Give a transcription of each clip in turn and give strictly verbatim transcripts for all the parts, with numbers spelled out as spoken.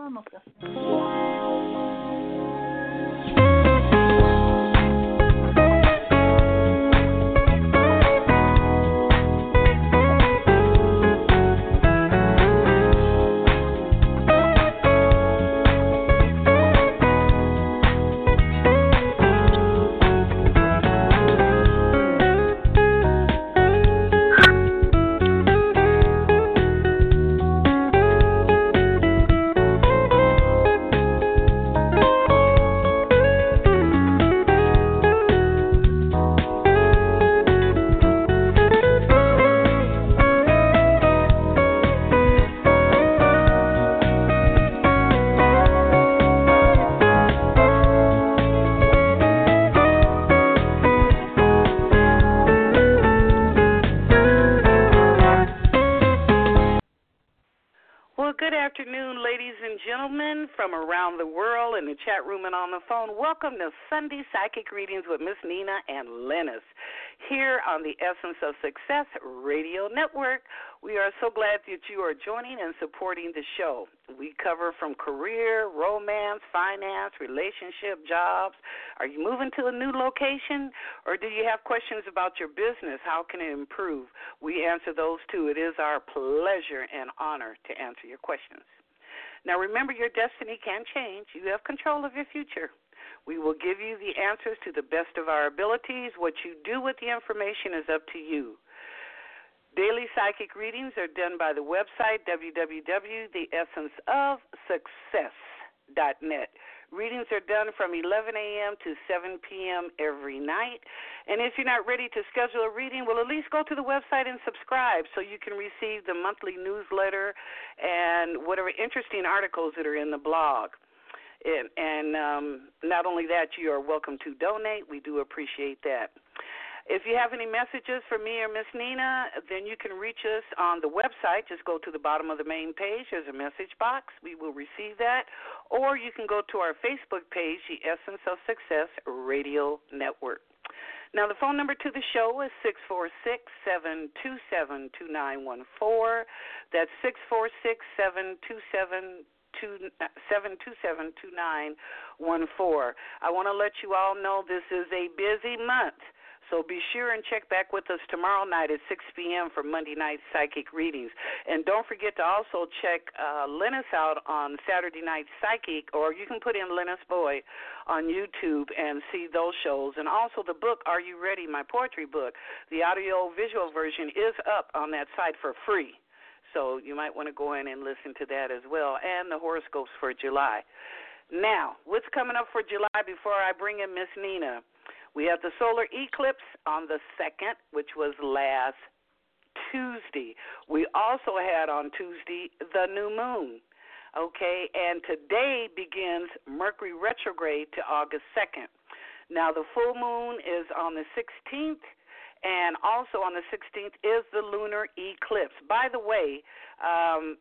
Vamos. From around the world in the chat room and on the phone. Welcome to Sunday Psychic Readings with Miss Nina and Lennis here on the Essence of Success Radio Network. We are so glad that you are joining and supporting the show. We cover from career, romance, finance, relationship, jobs. Are you moving to a new location, or do you have questions about your business? How can it improve? We answer those too. It is our pleasure and honor to answer your questions. Now, remember, your destiny can change. You have control of your future. We will give you the answers to the best of our abilities. What you do with the information is up to you. Daily psychic readings are done by the website, w w w dot the essence of success dot net. Readings are done from eleven a.m. to seven p.m. every night. And if you're not ready to schedule a reading, well, at least go to the website and subscribe so you can receive the monthly newsletter and whatever interesting articles that are in the blog. And, and um, not only that, you are welcome to donate. We do appreciate that. If you have any messages for me or Miss Nina, then you can reach us on the website. Just go to the bottom of the main page. There's a message box. We will receive that. Or you can go to our Facebook page, the Essence of Success Radio Network. Now, the phone number to the show is six four six, seven two seven, two nine one four. That's six four six, seven two seven, seven two seven, two nine one four. I want to let you all know this is a busy month. So be sure and check back with us tomorrow night at six p.m. for Monday night psychic readings. And don't forget to also check uh, Lennis out on Saturday Night Psychic, or you can put in Lennis Boy on YouTube and see those shows. And also the book, Are You Ready?, my poetry book. The audio-visual version is up on that site for free. So you might want to go in and listen to that as well, and the horoscopes for July. Now, what's coming up for July before I bring in Miss Nina? We have the solar eclipse on the second, which was last Tuesday. We also had on Tuesday the new moon, okay? And today begins Mercury retrograde to August second. Now, the full moon is on the sixteenth, and also on the sixteenth is the lunar eclipse. By the way, um,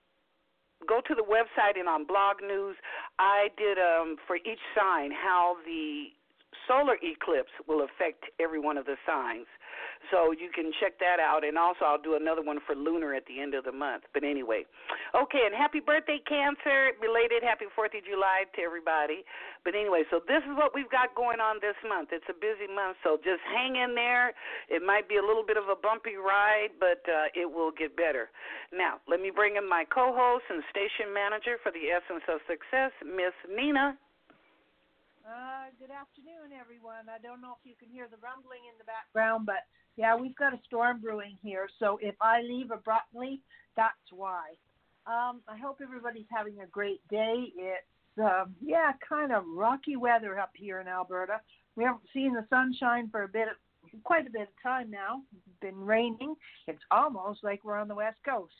go to the website and on Blog News, I did um, for each sign how the solar eclipse will affect every one of the signs. So you can check that out. And also I'll do another one for lunar at the end of the month. But anyway. Okay, and happy birthday, Cancer. Belated happy fourth of July to everybody. But anyway, so this is what we've got going on this month. It's a busy month, so just hang in there. It might be a little bit of a bumpy ride, but uh, it will get better. Now, let me bring in my co-host and station manager for the Essence of Success, Miss Nina. Uh, good afternoon, everyone. I don't know if you can hear the rumbling in the background, but yeah, we've got a storm brewing here. So if I leave abruptly, that's why. Um, I hope everybody's having a great day. It's, um, yeah, kind of rocky weather up here in Alberta. We haven't seen the sunshine for a bit, of, quite a bit of time now. It's been raining. It's almost like we're on the West Coast.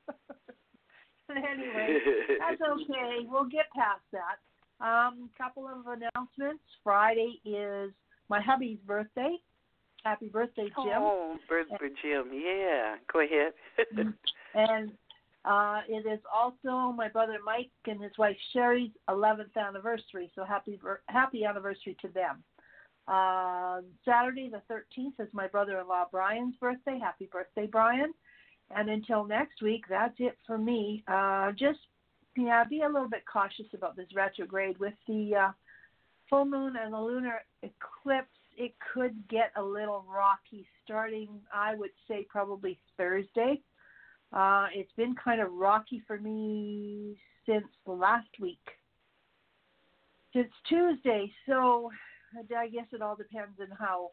Anyway, that's okay. We'll get past that. Um, couple of announcements. Friday is my hubby's birthday. Happy birthday, Jim. Oh, birthday, Jim. Yeah. Go ahead. And uh, it is also my brother Mike and his wife Sherry's eleventh anniversary. So happy happy anniversary to them. Uh, Saturday the thirteenth is my brother-in-law Brian's birthday. Happy birthday, Brian. And until next week, that's it for me. Uh, just yeah, be a little bit cautious about this retrograde with the uh, full moon and the lunar eclipse. It could get a little rocky starting, I would say, probably Thursday. Uh, it's been kind of rocky for me since last week, since Tuesday. So I guess it all depends on how,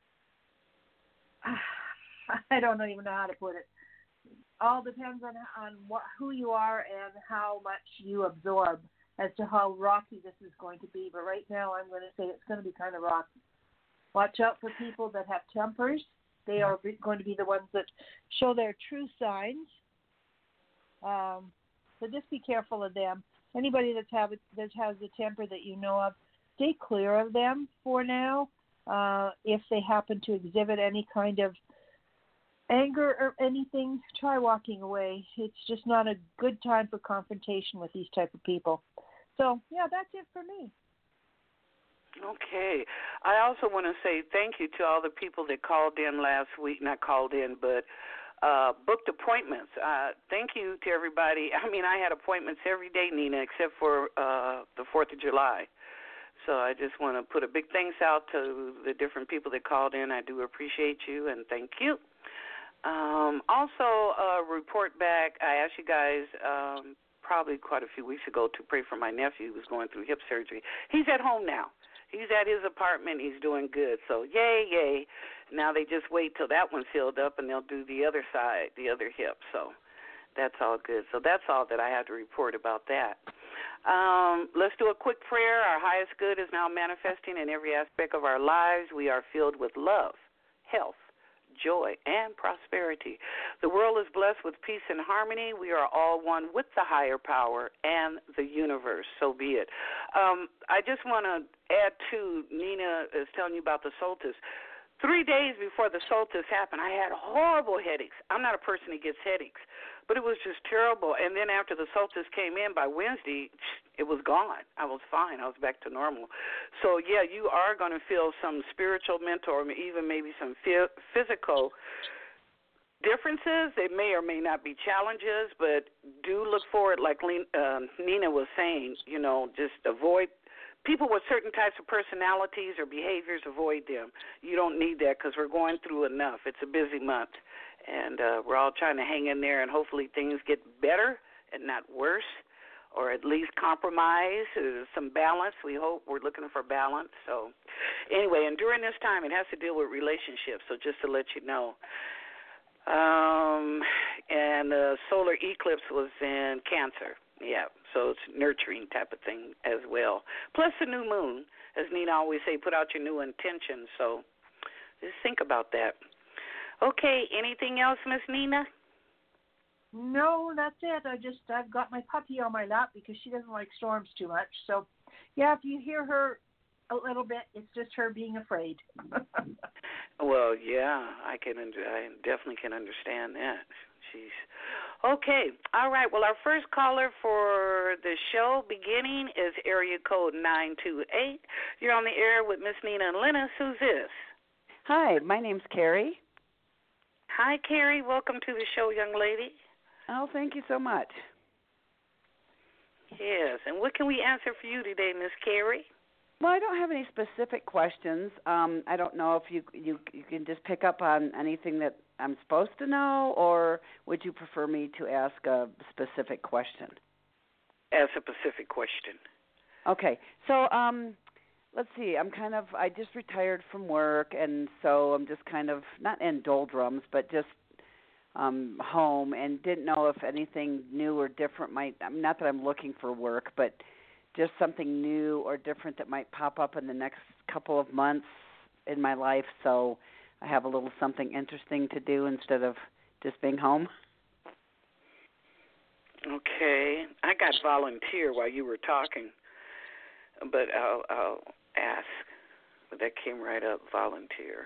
I don't even know how to put it. All depends on on what, who you are and how much you absorb as to how rocky this is going to be. But right now I'm going to say it's going to be kind of rocky. Watch out for people that have tempers. They are going to be the ones that show their true signs. Um, so just be careful of them. Anybody that's have, that has a temper that you know of, stay clear of them for now. Uh, if they happen to exhibit any kind of anger or anything, try walking away. It's just not a good time for confrontation with these type of people. So, yeah, that's it for me. Okay. I also want to say thank you to all the people that called in last week, not called in, but uh, booked appointments. Uh, thank you to everybody. I mean, I had appointments every day, Nina, except for uh, the fourth of July. So I just want to put a big thanks out to the different people that called in. I do appreciate you, and thank you. Um, also, uh, report back, I asked you guys um, probably quite a few weeks ago to pray for my nephew who was going through hip surgery. He's at home now. He's at his apartment. He's doing good. So, yay, yay. Now they just wait till that one's filled up, and they'll do the other side, the other hip. So that's all good. So that's all that I have to report about that. Um, let's do a quick prayer. Our highest good is now manifesting in every aspect of our lives. We are filled with love, health, joy, and prosperity. The world is blessed with peace and harmony. We are all one with the higher power and the universe. So be it. Um, I just want to add to, Nina is telling you about the solstice. Three days before the solstice happened, I had horrible headaches. I'm not a person that gets headaches, but it was just terrible. And then after the solstice came in, by Wednesday, it was gone. I was fine. I was back to normal. So, yeah, you are going to feel some spiritual, mental, or even maybe some physical differences. They may or may not be challenges, but do look forward, like uh, Nina was saying, you know, just avoid people with certain types of personalities or behaviors, avoid them. You don't need that because we're going through enough. It's a busy month, and uh, we're all trying to hang in there, and hopefully things get better and not worse, or at least compromise, uh, some balance. We hope. We're looking for balance. So anyway, and during this time, it has to deal with relationships, so just to let you know. Um, and the solar eclipse was in Cancer. Yeah, so it's nurturing type of thing as well. Plus the new moon, as Nina always say, put out your new intentions. So just think about that. Okay, anything else, Miss Nina? No, that's it. I just, I've got my puppy on my lap because she doesn't like storms too much. So, yeah, if you hear her a little bit, it's just her being afraid. Well, yeah, I can. I definitely can understand that. She's okay. All right. Well, our first caller for the show beginning is area code nine two eight. You're on the air with Miss Nina and Linus. Who's this? Hi, my name's Carrie. Hi, Carrie. Welcome to the show, young lady. Oh, thank you so much. Yes. And what can we answer for you today, Miss Carrie? Well, I don't have any specific questions. Um, I don't know if you, you you can just pick up on anything that I'm supposed to know, or would you prefer me to ask a specific question? Ask a specific question. Okay. So um, let's see. I'm kind of, I just retired from work, and so I'm just kind of, not in doldrums, but just um, home, and didn't know if anything new or different might, not that I'm looking for work, but just something new or different that might pop up in the next couple of months in my life, so I have a little something interesting to do instead of just being home. Okay. I got volunteer while you were talking, but I'll, I'll ask. But that came right up, volunteer.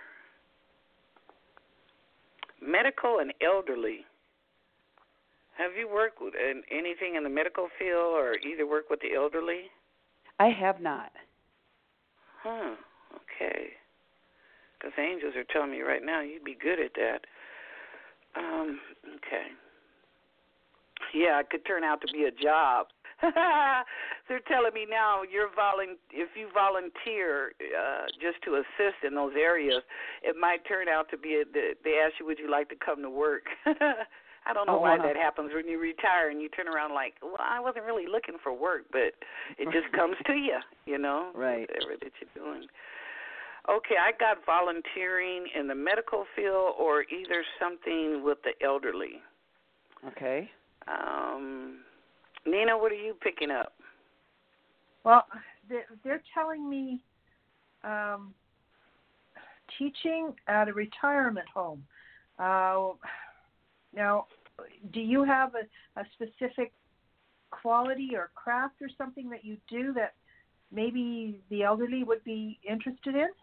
Medical and elderly. Have you worked with anything in the medical field or either work with the elderly? I have not. Huh, okay. Because angels are telling me right now you'd be good at that. Um, okay. Yeah, it could turn out to be a job They're telling me now you're volun- if you volunteer uh, just to assist in those areas, it might turn out to be a, they ask you, would you like to come to work? I don't know oh, why wow. that happens when you retire and you turn around like, well, I wasn't really looking for work, but it just comes to you, you know, right. whatever that you're doing. Okay, I got volunteering in the medical field or either something with the elderly. Okay. Um, Nina, what are you picking up? Well, they're, they're telling me um, teaching at a retirement home. Uh, now, do you have a, a specific quality or craft or something that you do that maybe the elderly would be interested in?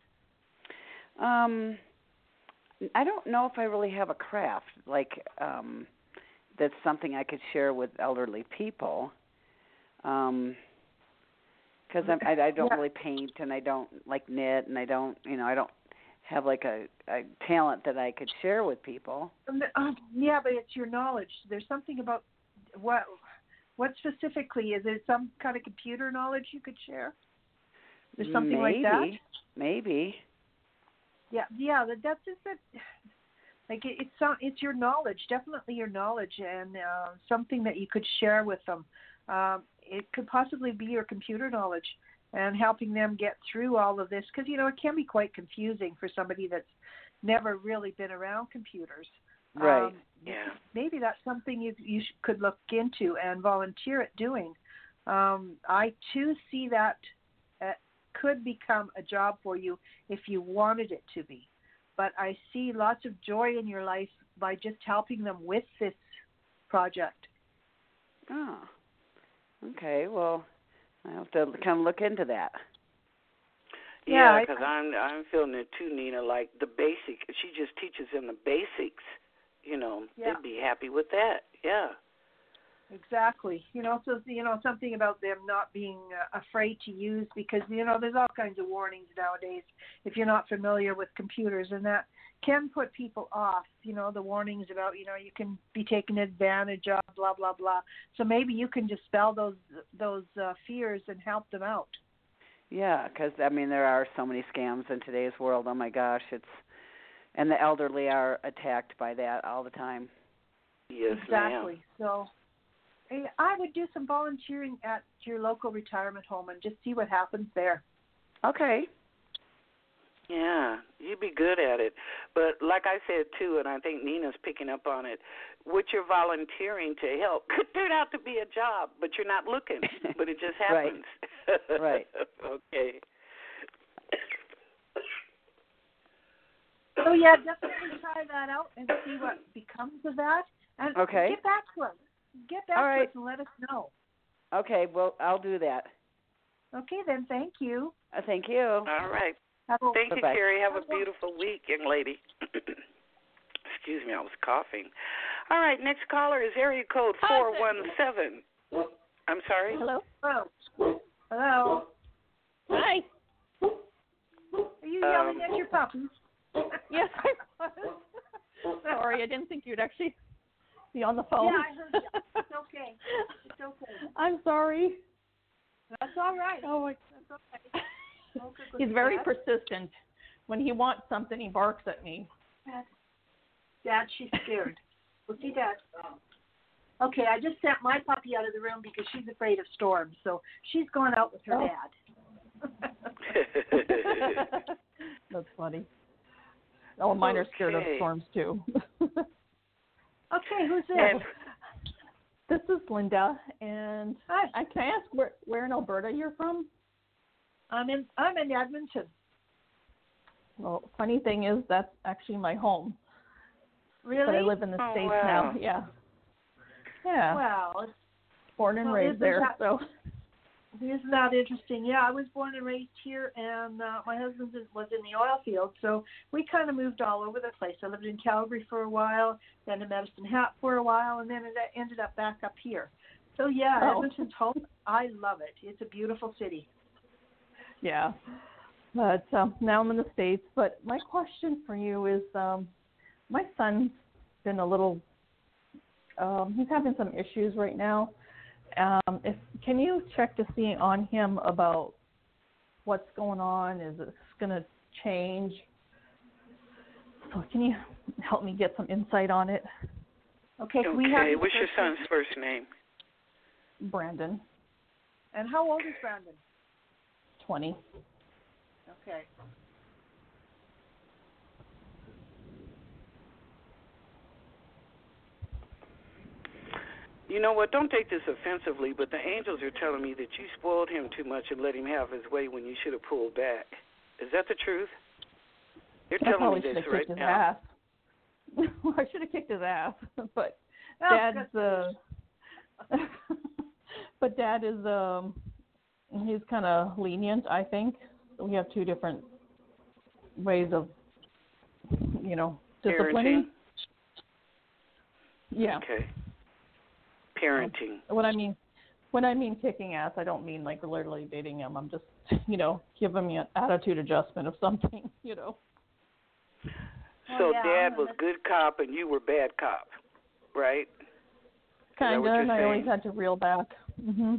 Um, I don't know if I really have a craft like um, that's something I could share with elderly people. Um, because I, I don't yeah. really paint and I don't like knit and I don't, you know, I don't have like a, a talent that I could share with people. Um, uh, yeah, but it's your knowledge. There's something about what, what specifically is it? Some kind of computer knowledge you could share? There's something maybe, like that. Maybe. Yeah, yeah. That, that's just that. Like it, it's it's your knowledge, definitely your knowledge, and uh, something that you could share with them. Um, it could possibly be your computer knowledge and helping them get through all of this, because you know it can be quite confusing for somebody that's never really been around computers. Right. Um, yeah. Maybe that's something you you sh- could look into and volunteer at doing. Um, I too see that uh, could become a job for you if you wanted it to be. But I see lots of joy in your life by just helping them with this project. Oh, okay. Well, I have to kind of look into that. Yeah, Yeah, because I'm I'm feeling it too, Nina. Like the basic, she just teaches them the basics. You know, yeah. they'd be happy with that. Yeah. Exactly. You know, so you know something about them not being uh, afraid to use, because you know there's all kinds of warnings nowadays if you're not familiar with computers, and that can put people off. You know, the warnings about you know you can be taken advantage of, blah blah blah. So maybe you can dispel those those uh, fears and help them out. Yeah, because I mean there are so many scams in today's world. Oh my gosh, it's and the elderly are attacked by that all the time. Yes, exactly. ma'am. So I would do some volunteering at your local retirement home and just see what happens there. Okay. Yeah, you'd be good at it. But like I said, too, and I think Nina's picking up on it, what you're volunteering to help could turn out to be a job, but you're not looking, but it just happens. Right. Right. Okay. So, yeah, definitely try that out and see what becomes of that. And okay. get back to us. Get back All to right. us and let us know. Okay, well, I'll do that. Okay, then. Thank you. Uh, thank you. All right. Have a, Thank Bye-bye. you, Carrie. Have a beautiful week, young lady. Excuse me, I was coughing. All right, next caller is area code four one seven. I'm sorry? Hello? Hello. Hello. Hi. Are you yelling Um, at your puppies? Yes, I was. Sorry, I didn't think you'd actually be on the phone. Yeah, I heard you. It's okay. It's okay. I'm sorry. That's all right. Oh, my. That's okay. Okay, good. He's very Dad? persistent. When he wants something, he barks at me. Dad, Dad, she's scared. We'll see, Dad. Okay, I just sent my puppy out of the room because she's afraid of storms, so she's going out with her Oh. dad. That's funny. Oh, mine are scared of Okay. storms, too. Okay, who's this? And This is Linda, and Hi. I can I ask where, where in Alberta you're from? I'm in I'm in Edmonton. Well, funny thing is that's actually my home. Really? But I live in the Oh, States wow. now. Yeah. Yeah. Wow. It's, Born and well, raised isn't there. that- So. Isn't that interesting? Yeah, I was born and raised here, and uh, my husband was in the oil field, so we kind of moved all over the place. I lived in Calgary for a while, then in Medicine Hat for a while, and then it ended up back up here. So, yeah, Oh. Edmonton's home. I love it. It's a beautiful city. Yeah. But um, now I'm in the States. But my question for you is, um, my son's been a little, um, he's having some issues right now. Um, if can you check to see on him about what's going on? Is this going to change? So can you help me get some insight on it? Okay. Can okay. we have What's your first son's first name? Brandon. And how old is Brandon? twenty. Okay. You know what? Don't take this offensively, but the angels are telling me that you spoiled him too much and let him have his way when you should have pulled back. Is that the truth? You're I telling me probably this should have right kicked his now. ass. I should have kicked his ass, but Oh, Dad's uh, but Dad is um, he's kind of lenient. I think we have two different ways of, you know, disciplining. Parenting. Yeah. Okay. Parenting. What I mean, when I mean kicking ass, I don't mean like literally beating him. I'm just, you know, giving him an attitude adjustment of something, you know. So Oh, yeah, Dad was good cop and you were bad cop, right? Kind of, and I saying? always had to reel back. Mhm.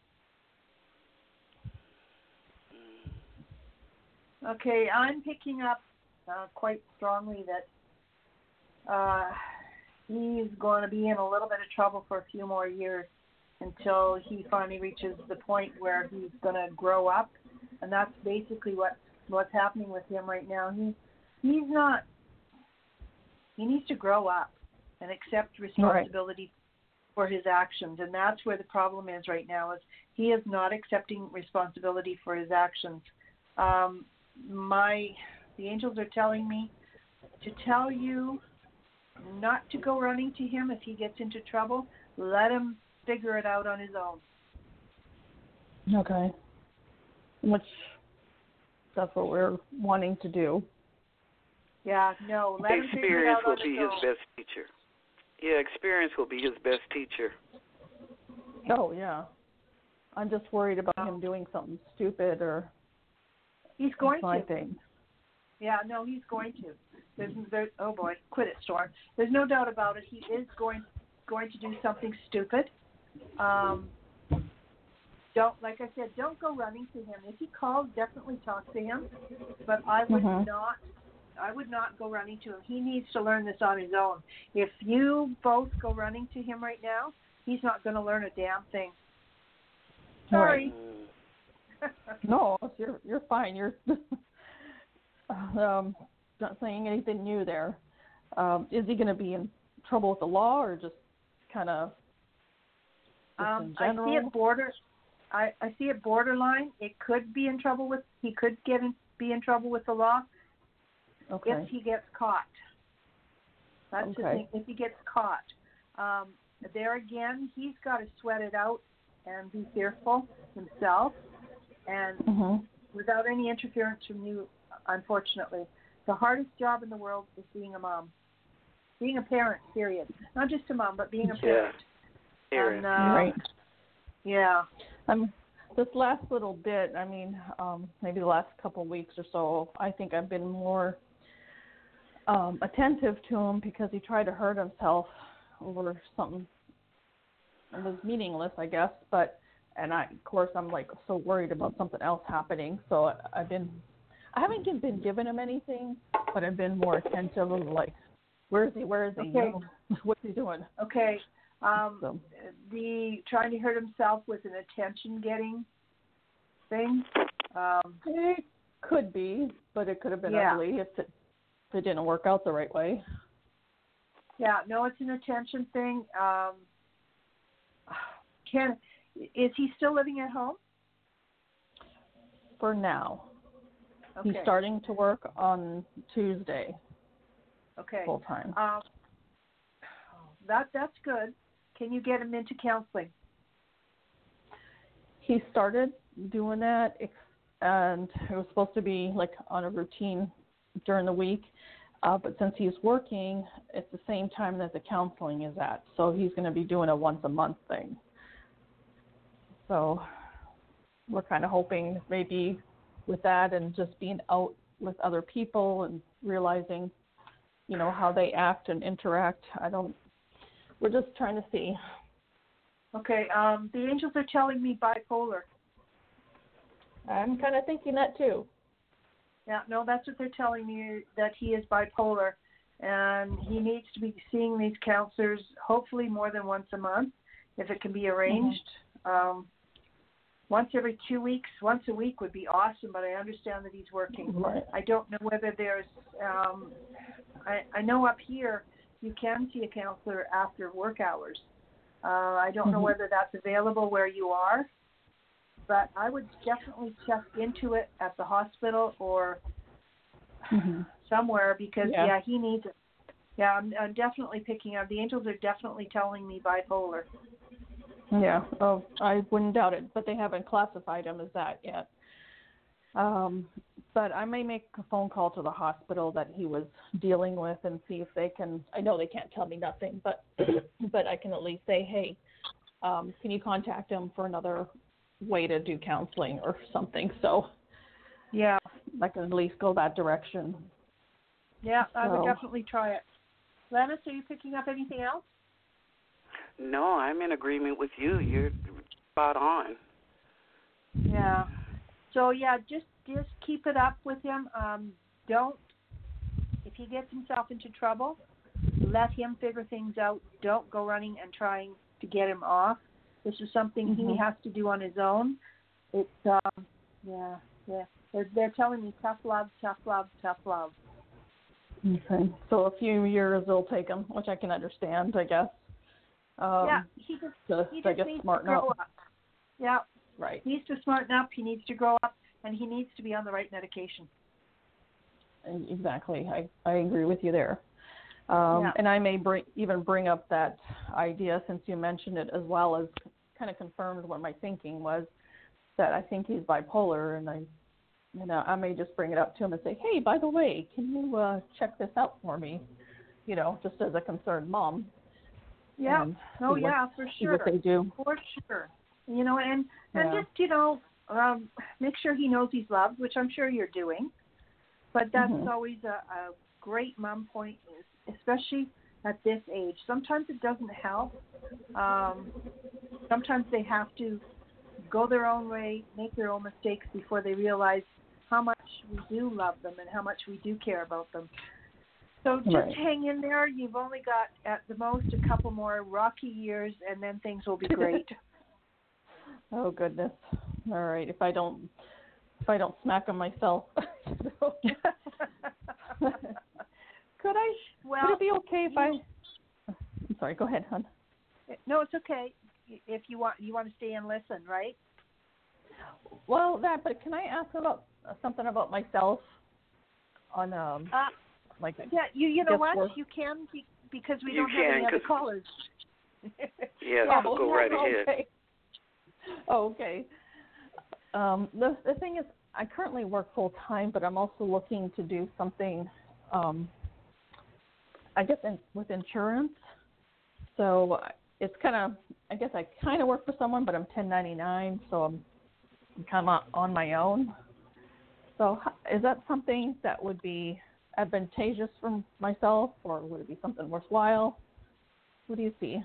Okay, I'm picking up uh, quite strongly that uh, he's going to be in a little bit of trouble for a few more years until he finally reaches the point where he's going to grow up, and that's basically what what's happening with him right now. He he's not. He needs to grow up and accept responsibility right. for his actions, and that's where the problem is right now. Is he is not accepting responsibility for his actions. Um, my the angels are telling me to tell you not to go running to him if he gets into trouble. Let him figure it out on his own. Okay. Which that's what we're wanting to do. Yeah, no, let him figure it Experience out will on be his his own. best teacher. Yeah, experience will be his best teacher. Oh, yeah. I'm just worried about Oh. him doing something stupid or He's going my to. thing. Yeah, no, he's going to. There's, there, oh boy, quit it, Storm. There's no doubt about it. He is going going to do something stupid. Um, don't, like I said, don't go running to him. If he calls, definitely talk to him. But I would Mhm. not. I would not go running to him. He needs to learn this on his own. If you both go running to him right now, he's not going to learn a damn thing. Sorry. Mm. No, you're you're fine. You're um, not saying anything new there. Um, is he going to be in trouble with the law or just kind of Um, in I general? see it border. I, I see it borderline. It could be in trouble with. He could get in, be in trouble with the law Okay. if he gets caught. That's the Okay. thing. If he gets caught, um, there again, he's got to sweat it out and be fearful himself, and Mhm. without any interference from you. Unfortunately, the hardest job in the world is being a mom, being a parent. Period. Not just a mom, but being a parent. Yeah. And, uh, Right. Yeah. Um, this last little bit, I mean, um, maybe the last couple of weeks or so, I think I've been more um, attentive to him because he tried to hurt himself over something. It was meaningless, I guess, but, and I, of course, I'm like so worried about something else happening. So I've been, I haven't been giving him anything, but I've been more attentive of like, where is he? Where is he? Okay. You know, what's he doing? Okay. Um, So. The trying to hurt himself was an attention-getting thing. Um, It could be, but it could have been Yeah. ugly if it, if it didn't work out the right way. yeah, no, it's an attention thing. Um, can is he still living at home? For now. Okay. He's starting to work on Tuesday Okay. full time. Um, that that's good. Can you get him into counseling? He started doing that, and it was supposed to be like on a routine during the week. Uh, but since he's working, it's the same time that the counseling is at. So he's going to be doing a once a month thing. So we're kind of hoping maybe with that and just being out with other people and realizing, you know, how they act and interact. I don't, we're just trying to see. Okay. Um, the angels are telling me bipolar. I'm kind of thinking that too. Yeah, no, that's what they're telling me, that he is bipolar, and he needs to be seeing these counselors hopefully more than once a month, if it can be arranged. Mm-hmm. Um, once every two weeks, once a week would be awesome, but I understand that he's working. Right. I don't know whether there's, um, I, I know up here you can see a counselor after work hours. Uh, I don't mm-hmm. know whether that's available where you are, but I would definitely check into it at the hospital or mm-hmm. somewhere, because, yeah. yeah, he needs it. Yeah, I'm, I'm definitely picking up. The angels are definitely telling me bipolar. Yeah, oh, I wouldn't doubt it, but they haven't classified him as that yet. Um, but I may make a phone call to the hospital that he was dealing with and see if they can, I know they can't tell me nothing, but but I can at least say, hey, um, can you contact him for another way to do counseling or something? So yeah, I can at least go that direction. Yeah, I so. would definitely try it. Lennis, are you picking up anything else? No, I'm in agreement with you. You're spot on. Yeah. So, yeah, just just keep it up with him. Um, don't, if he gets himself into trouble, let him figure things out. Don't go running and trying to get him off. This is something mm-hmm. he has to do on his own. It's, um, yeah, yeah. They're, they're telling me tough love, tough love, tough love. Okay. So a few years it'll take him, which I can understand, I guess. Um, yeah, he just, to, he I just guess, needs smarten to grow up. up. Yeah. Right. He needs to smarten up, he needs to grow up, and he needs to be on the right medication. Exactly. I, I agree with you there. Um, yeah. And I may bring, even bring up that idea, since you mentioned it, as well as kind of confirmed what my thinking was, that I think he's bipolar, and I you know, I may just bring it up to him and say, hey, by the way, can you uh, check this out for me? You know, just as a concerned mom. Yeah. Oh, what, yeah, for sure. See what they do. For sure. You know, and, and yeah. just, you know, um, make sure he knows he's loved, which I'm sure you're doing. But that's mm-hmm. always a, a great mom point, especially at this age. Sometimes it doesn't help. Um, sometimes they have to go their own way, make their own mistakes before they realize how much we do love them and how much we do care about them. So just right. hang in there. You've only got, at the most, a couple more rocky years, and then things will be great. Oh, goodness. All right. If I don't if I don't smack him myself. Could I? Well, would it be okay if I... I'm sorry. Go ahead, hon. No, it's okay. If you want, you want to stay and listen, right? Well, that. But can I ask about uh, something about myself? On um, uh, like yeah, you you know what? Work? You can be, because we you don't can, have any other callers. Yes, yeah, so go right okay. ahead. Oh, okay. Um, the the thing is, I currently work full time, but I'm also looking to do something. Um, I guess in, with insurance. So it's kind of, I guess I kind of work for someone, but I'm ten ninety-nine, so I'm kind of on my own. So is that something that would be advantageous for myself, or would it be something worthwhile? What do you see?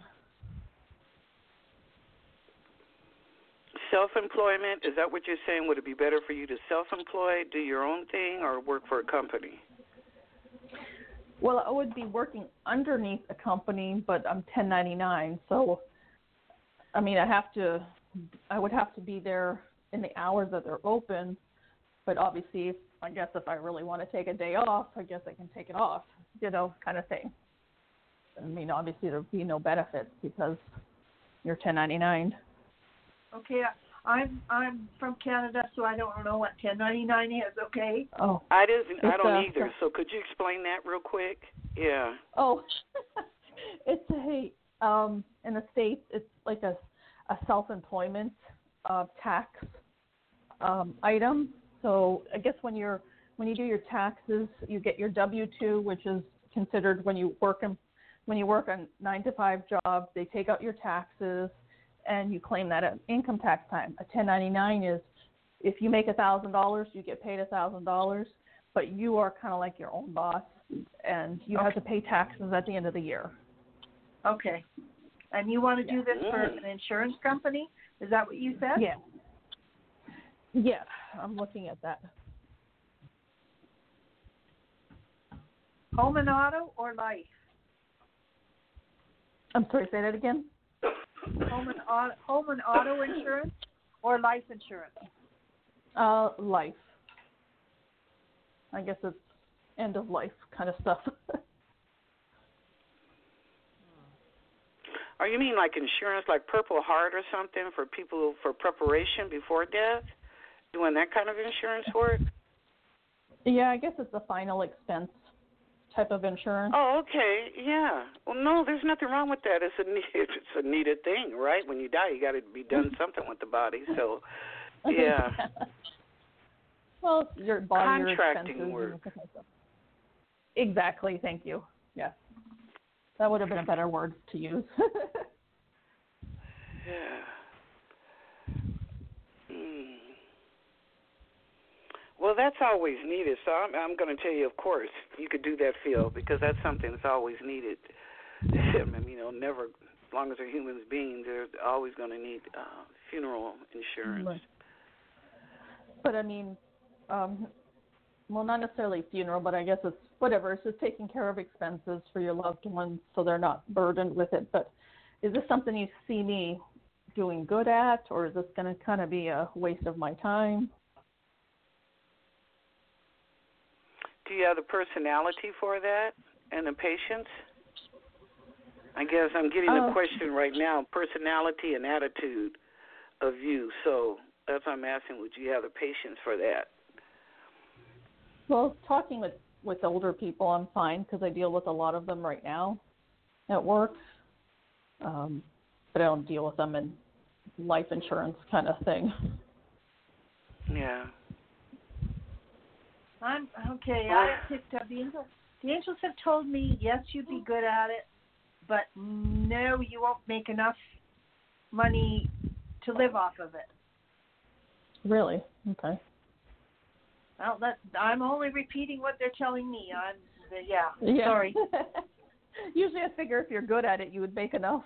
Self-employment, is that what you're saying? Would it be better for you to self-employ, do your own thing, or work for a company? Well, I would be working underneath a company, but I'm ten ninety-nine, so I mean, I have to, I would have to be there in the hours that they're open, but obviously, if, I guess if I really want to take a day off, I guess I can take it off, you know, kind of thing. I mean, obviously, there'd be no benefits because you're ten ninety-nine. Okay, I'm I'm from Canada, so I don't know what ten ninety-nine is. Okay. Oh, I didn't. I don't uh, either. So could you explain that real quick? Yeah. Oh, it's a um in the States, it's like a a self-employment uh, tax um, item. So I guess when you're when you do your taxes, you get your W two, which is considered when you work in, when you work a nine to five job. They take out your taxes, and you claim that at income tax time. A ten ninety-nine is if you make a thousand dollars, you get paid a thousand dollars, but you are kind of like your own boss, and you okay. have to pay taxes at the end of the year. Okay. And you want to Yeah. do this for an insurance company? Is that what you said? Yeah. Yeah, I'm looking at that. Home and auto or life? I'm sorry, say that again? Home and auto, home and auto insurance or life insurance? Uh, life. I guess it's end of life kind of stuff. Or you mean like insurance, like Purple Heart or something for people for preparation before death? Doing that kind of insurance work? Yeah, I guess it's a final expense type of insurance. Oh, okay, yeah. Well, no, there's nothing wrong with that. It's a need, it's a needed thing, right? When you die, you got to be done something with the body. So, yeah. Well, your body, contracting your work. Exactly. Thank you. Yes, that would have been a better word to use. Yeah. Mm. Well, that's always needed. So I'm, I'm going to tell you, of course, you could do that field because that's something that's always needed. I mean, you know, never, as long as they're human beings, they're always going to need uh, funeral insurance. Right. But I mean, um, well, not necessarily funeral, but I guess it's whatever. It's just taking care of expenses for your loved ones so they're not burdened with it. But is this something you see me doing good at, or is this going to kind of be a waste of my time? Do you have the personality for that and the patience? I guess I'm getting Oh. the question right now, personality and attitude of you. So that's what I'm asking, would you have the patience for that? Well, talking with, with older people, I'm fine because I deal with a lot of them right now at work. Um, but I don't deal with them in life insurance kind of thing. Yeah. I'm okay. I picked up the angels. The angels have told me yes, you'd be good at it, but no, you won't make enough money to live off of it. Really? Okay. Well, that I'm only repeating what they're telling me. I'm yeah. Yeah. Sorry. Usually, I figure if you're good at it, you would make enough.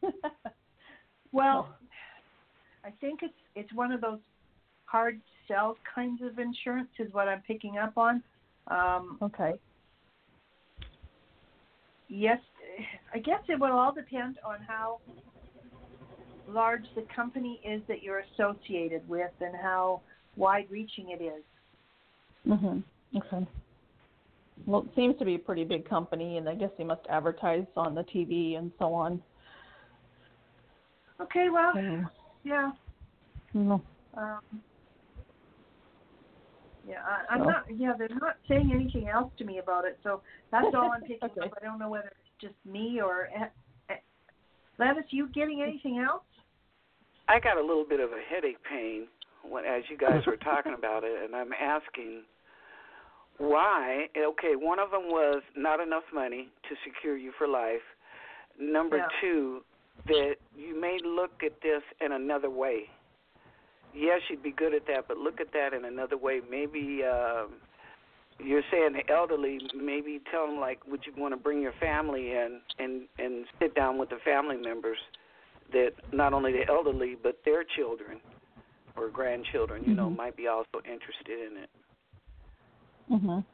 Well, I think it's it's one of those hard sell kinds of insurance is what I'm picking up on. Um, Okay. Yes, I guess it will all depend on how large the company is that you're associated with and how wide-reaching it is. Mhm. Okay. Well, it seems to be a pretty big company, and I guess they must advertise on the T V and so on. Okay, well, So, yeah. no. Um, yeah, I, I'm So. not. Yeah, they're not saying anything else to me about it, so that's all I'm picking Okay. up. I don't know whether it's just me or. Uh, uh, Lennis, you getting anything else? I got a little bit of a headache pain when, as you guys were talking about it, and I'm asking why. Okay, one of them was not enough money to secure you for life. Number Yeah. two, that you may look at this in another way. Yes, you'd be good at that, but look at that in another way. Maybe um, you're saying the elderly, maybe tell them, like, would you want to bring your family in and, and sit down with the family members that not only the elderly but their children or grandchildren, you mm-hmm. know, might be also interested in it. Mhm.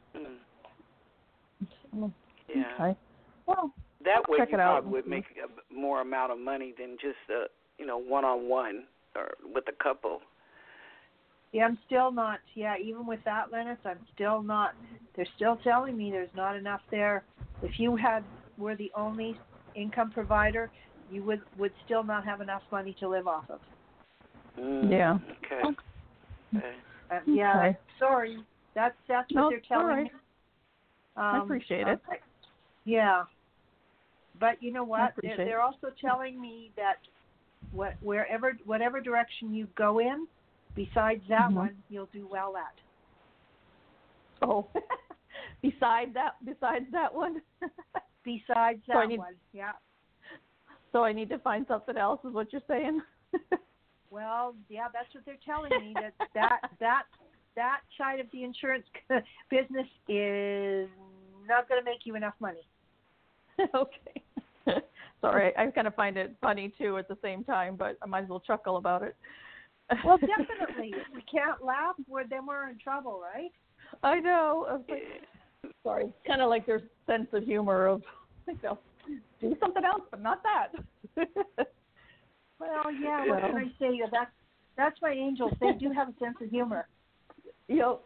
Mm. Yeah. Okay. Well, that way check you it out. probably would make a more amount of money than just, uh, you know, one-on-one or with a couple. Yeah, I'm still not. Yeah, even with that, Lennis, I'm still not. They're still telling me there's not enough there. If you had were the only income provider, you would would still not have enough money to live off of. Mm. Yeah. Okay. Okay. Uh, yeah. Okay. Sorry, that's that's what No, they're telling all right. me. Um, I appreciate it. okay. Yeah, but you know what? They're, appreciate they're also telling me that what wherever whatever direction you go in, besides that Mhm. one, you'll do well at. Oh, beside that, besides that one. Besides that so I need, one, yeah. So I need to find something else, is what you're saying? Well, yeah, that's what they're telling me. That that that that side of the insurance business is not going to make you enough money. Okay. Sorry, I, I kind of find it funny too at the same time, but I might as well chuckle about it. Well, definitely. If we can't laugh, we're, then we're in trouble, right? I know. I was like, sorry, it's kind of like their sense of humor of, like, they'll do something else, but not that. Well, yeah. What can I say? That's that's my angels. They do have a sense of humor. Yep.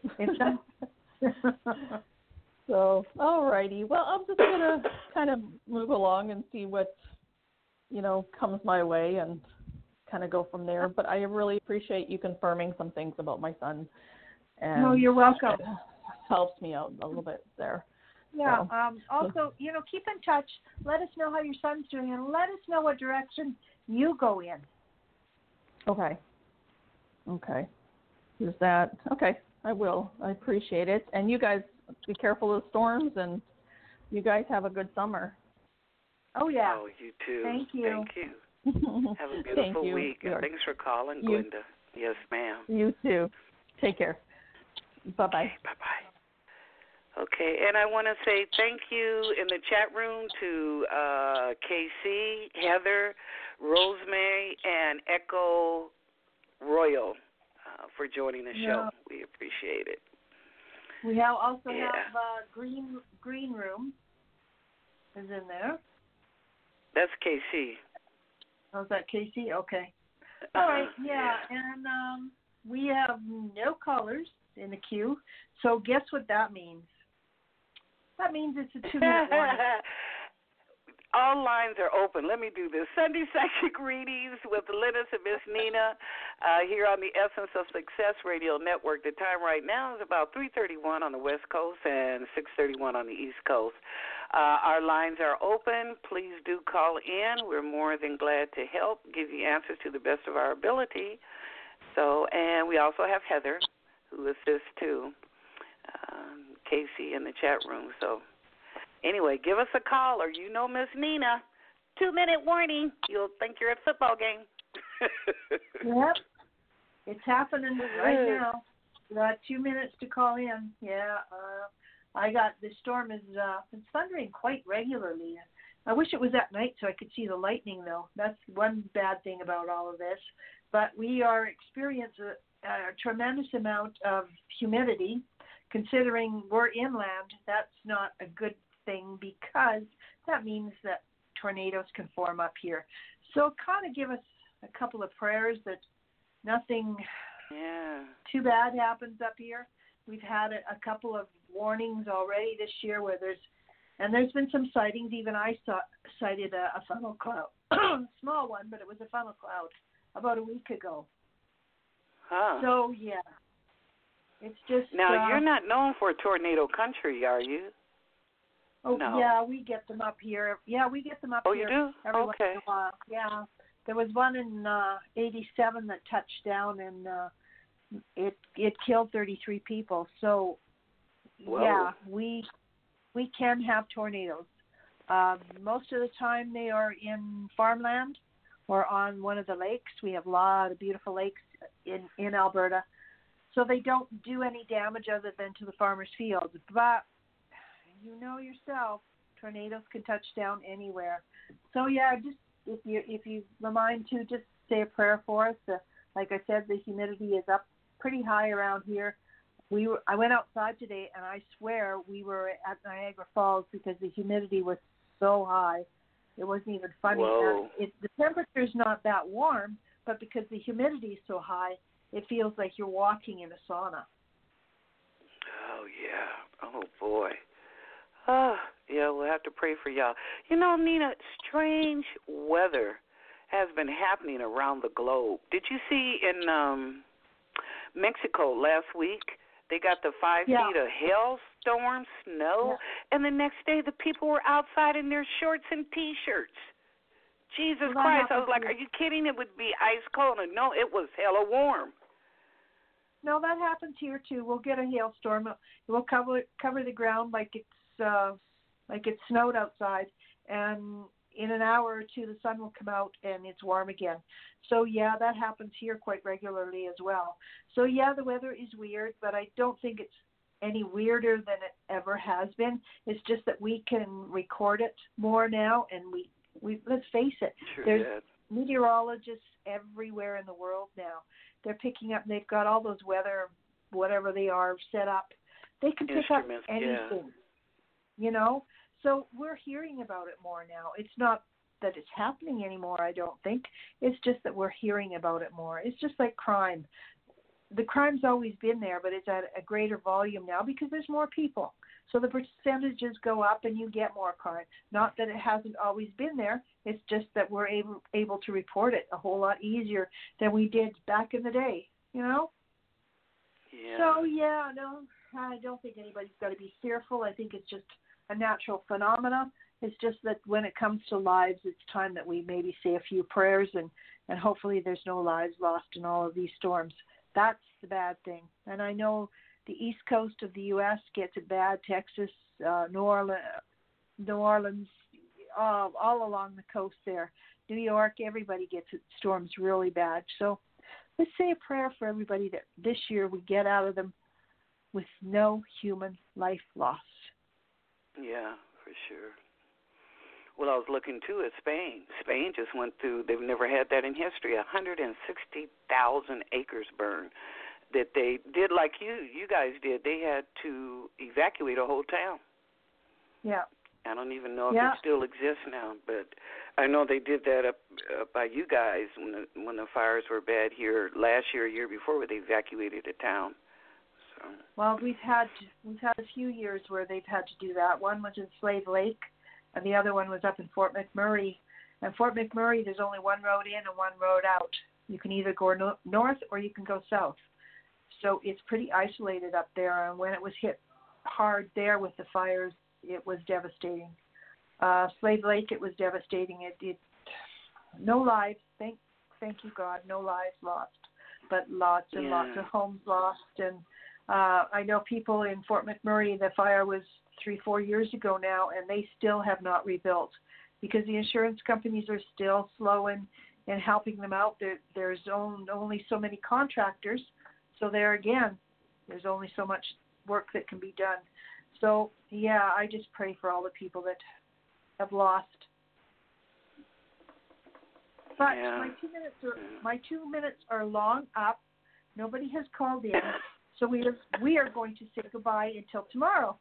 So, all righty. Well, I'm just gonna kind of move along and see what, you know, comes my way and kind of go from there. But I really appreciate you confirming some things about my son. And no, you're welcome. It helps me out a little bit there. Yeah. So. Um, also, you know, keep in touch. Let us know how your son's doing, and let us know what direction you go in. Okay. Okay. Is that okay? I will. I appreciate it. And you guys be careful of the storms, and you guys have a good summer. Oh yeah. Oh, you too. Thank you. Thank you. Have a beautiful Thank you. week. And thanks for calling, you, Glenda. Yes, ma'am. You too. Take care. Bye bye. Okay, bye bye. Okay, and I want to say thank you in the chat room to uh, K C, Heather, Rosemary, and Echo Royal uh, for joining the show. Yeah. We appreciate it. We have also Yeah. have uh, green green room is in there. That's K C. Oh, is that Casey? Okay. All right. Yeah, and um, we have no callers in the queue. So guess what that means? That means it's a two-minute warning. All lines are open. Let me do this. Sunday Psychic Readings with Linus and Miss Nina uh, here on the Essence of Success Radio Network. The time right now is about three thirty-one on the West Coast and six thirty-one on the East Coast. Uh, our lines are open. Please do call in. We're more than glad to help, give you answers to the best of our ability. So, and we also have Heather, who assists too, um, Casey in the chat room. So, anyway, give us a call, or you know Miss Nina. Two-minute warning. You'll think you're at a football game. Yep. It's happening right now. You got two minutes to call in. Yeah. Uh, I got, the storm is uh, it's thundering quite regularly. I wish it was at night so I could see the lightning, though. That's one bad thing about all of this. But we are experiencing a, a tremendous amount of humidity. Considering we're inland, that's not a good thing because that means that tornadoes can form up here. So kind of give us a couple of prayers that nothing yeah. too bad happens up here. We've had a, a couple of warnings already this year where there's, and there's been some sightings. Even I saw, sighted a, a funnel cloud, small one, but it was a funnel cloud about a week ago. Huh. So, yeah. It's just... Now, uh, you're not known for tornado country, are you? Oh, no. yeah, we get them up here. Yeah, we get them up oh, here. Oh, you do? Every okay. once in a while. Yeah. There was one in uh, eighty-seven that touched down, and uh, it it killed thirty-three people. So, Whoa. yeah, we we can have tornadoes. Uh, most of the time they are in farmland or on one of the lakes. We have a lot of beautiful lakes in, in Alberta. So they don't do any damage other than to the farmers' fields. But you know yourself, tornadoes can touch down anywhere. So yeah, just if you if you remind to just say a prayer for us. Uh, like I said, the humidity is up pretty high around here. We were, I went outside today, and I swear we were at Niagara Falls because the humidity was so high. It wasn't even funny. Whoa. It, the temperature's not that warm, but because the humidity is so high, it feels like you're walking in a sauna. Oh, yeah. Oh, boy. Oh, yeah, we'll have to pray for y'all. You know, Nina, strange weather has been happening around the globe. Did you see in um, Mexico last week, they got the five yeah. feet of hailstorm, snow, yeah. and the next day the people were outside in their shorts and T-shirts. Jesus well, Christ. I was like, are you kidding? It would be ice cold. And no, it was hella warm. No, that happens here too. We'll get a hailstorm. It will cover cover the ground like it's uh, like it's snowed outside, and in an hour or two the sun will come out and it's warm again. So yeah, that happens here quite regularly as well. So yeah, the weather is weird, but I don't think it's any weirder than it ever has been. It's just that we can record it more now, and we We let's face it. True There's that. meteorologists everywhere in the world now. They're picking up. They've got all those weather, whatever they are, set up. They can pick up Instruments, anything. yeah. You know. So we're hearing about it more now. It's not that it's happening anymore, I don't think. It's just that we're hearing about it more. It's just like crime. The crime's always been there, but it's at a greater volume now because there's more people. So the percentages go up and you get more crime. Not that it hasn't always been there. It's just that we're able able to report it a whole lot easier than we did back in the day, you know? Yeah. So, yeah, no, I don't think anybody's got to be fearful. I think it's just a natural phenomena. It's just that when it comes to lives, it's time that we maybe say a few prayers and, and hopefully there's no lives lost in all of these storms. That's the bad thing. And I know the east coast of the U S gets it bad, Texas, uh, New Orleans, New Orleans, uh, all along the coast there. New York, everybody gets it, storms really bad. So let's say a prayer for everybody that this year we get out of them with no human life lost. Yeah, for sure. Well, I was looking, too, at Spain. Spain just went through, they've never had that in history, one hundred sixty thousand acres burned. That they did like you, you guys did. They had to evacuate a whole town. Yeah. I don't even know if yeah. it still exists now, but I know they did that up, up by you guys when the, when the fires were bad here last year, a year before, where they evacuated a town. So. Well, we've had we've had a few years where they've had to do that. One was in Slave Lake, and the other one was up in Fort McMurray. And Fort McMurray, there's only one road in and one road out. You can either go no- north or you can go south. So it's pretty isolated up there. And when it was hit hard there with the fires, it was devastating. Uh, Slave Lake, it was devastating. It, it no lives, thank thank you God, no lives lost, but lots and yeah. lots of homes lost. And uh, I know people in Fort McMurray, the fire was three, four years ago now, and they still have not rebuilt because the insurance companies are still slow in, in helping them out. There, there's on, only so many contractors. So there again, there's only so much work that can be done. So, yeah, I just pray for all the people that have lost. But yeah. my two minutes are my two minutes are long up. Nobody has called in, so we are we are going to say goodbye until tomorrow.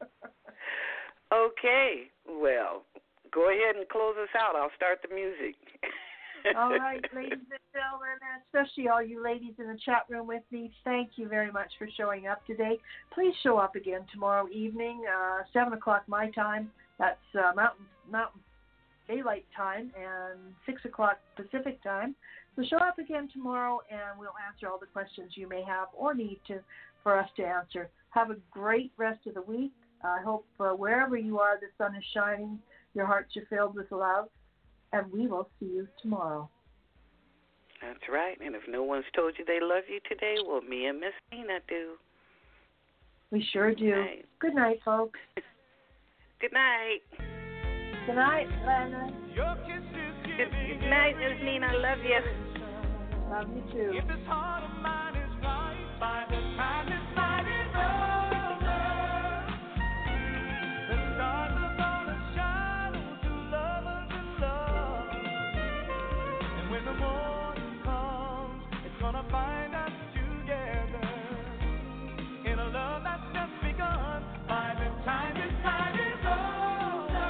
Okay, well, go ahead and close us out. I'll start the music. All right, ladies and gentlemen, especially all you ladies in the chat room with me, thank you very much for showing up today. Please show up again tomorrow evening, uh, seven o'clock my time. That's uh, Mountain Mountain Daylight time, and six o'clock Pacific time. So show up again tomorrow, and we'll answer all the questions you may have or need to for us to answer. Have a great rest of the week. I hope uh, wherever you are, the sun is shining, your hearts are filled with love, and we will see you tomorrow. That's right. And if no one's told you they love you today, well, me and Miss Nina do. We sure do. Right. Good night, folks. Good night. Good night, Lana. Good, good night, Miss Nina. I love you. Love you too. If this heart of mine is right, by the time this night is over, the stars are gonna shine to love to love. And when the morning comes, it's gonna find us together in a love that's just begun. By the time this night is over,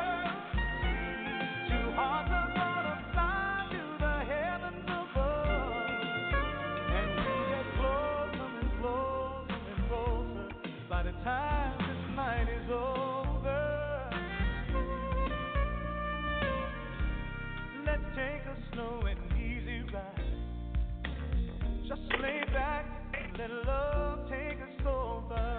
two hearts are gonna fly to the heavens above, and we get closer and closer and closer by the time this night is over. Let's take a slow and easy ride. Just lay back and let love take us over.